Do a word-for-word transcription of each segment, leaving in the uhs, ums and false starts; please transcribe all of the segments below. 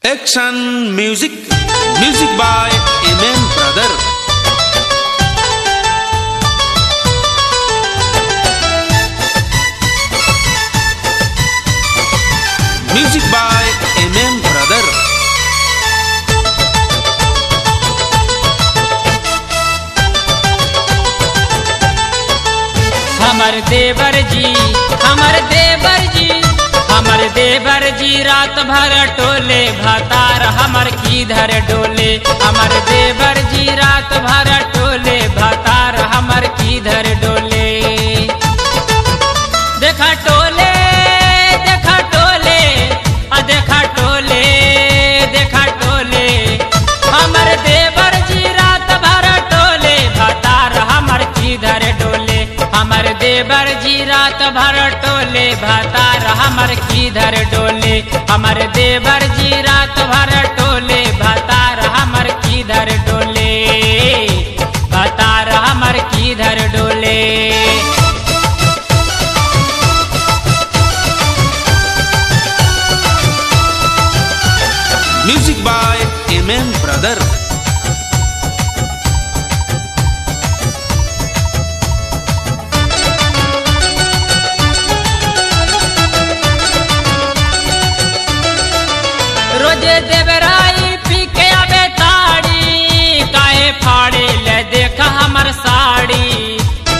Action music, music by M M Brother. Music by M M Brother. हमर देवर जी हमर देवर जी हमर देवर जी रात भर टोले भातार हमर किधर डोले। हमर देवर जी रात भर टोले भातार हमर किधर डोले। देखा टोले देखा टोले आ देखा टोले देखा टोले। हमर देवर जी रात भर टोले भातार हमर किधर डोले। हमर देवर जी रात भर टोले भातार हमर किधर डोले। हमर देवर जी रात भर टोले भातार हमर किधर डोले। भातार हमर किधर डोले। Music by M M Brother. रोजे देवराई पी के आवे ताड़ी काहे फाड़े ले देखा हमर साड़ी।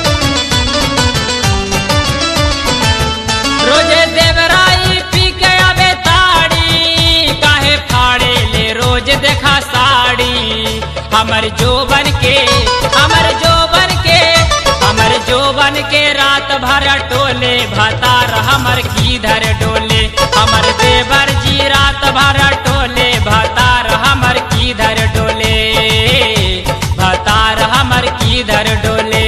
रोजे देवराई पी के आवे ताड़ी काहे फाड़े ले रोज देखा साड़ी। हमर जोबन के हमर जोबन के हमर जोबन के रात भर टोले भातार हमर किधर डोले। हमर देवर जी रात भर टोले भातार हमर किधर डोले। भातार हमर किधर डोले।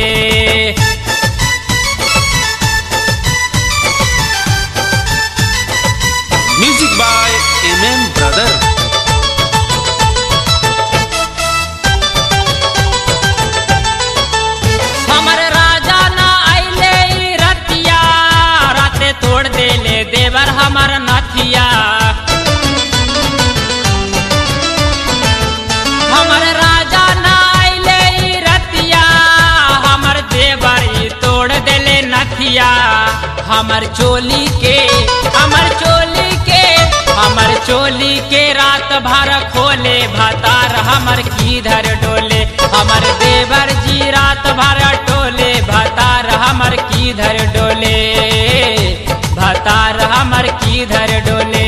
Music by M M Brother. हमर राजा ना आइले ई रतिया राते तोड़ देले देवर हमर नथिया। हमर राजा ना आइले ई रतिया हमर देवर ई तोड़ देले नथिया। हमर चोली के हमर चोली के हमर चोली के रात भर खोले भातार हमर किधर डोले। हमर देवर जी रात भर टोले भातार हमर किधर डोले। भातार हमर किधर डोले।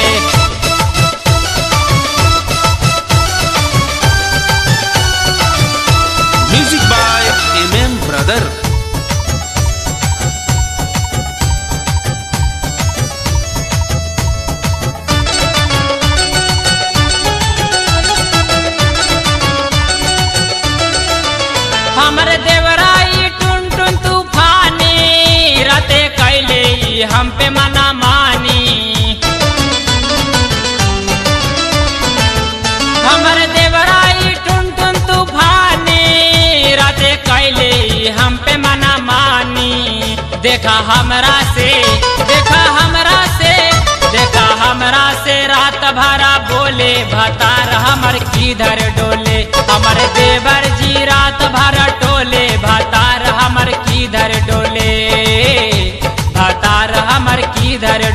Music by M M Brother. हमर देवराई टुन टुन तूफानी राते कैले ई हम पे मना मानी। हमर देवराई टुन टुन तूफानी राते कैले ई हम पे मना मानी। देखा हमरा से देखा हमरा से देखा हमरा से रात भरा बोले भातार हमर किधर डोले। हमर देवर जी रात भर टोले भातार हमर किधर डोले। भातार हमर किधर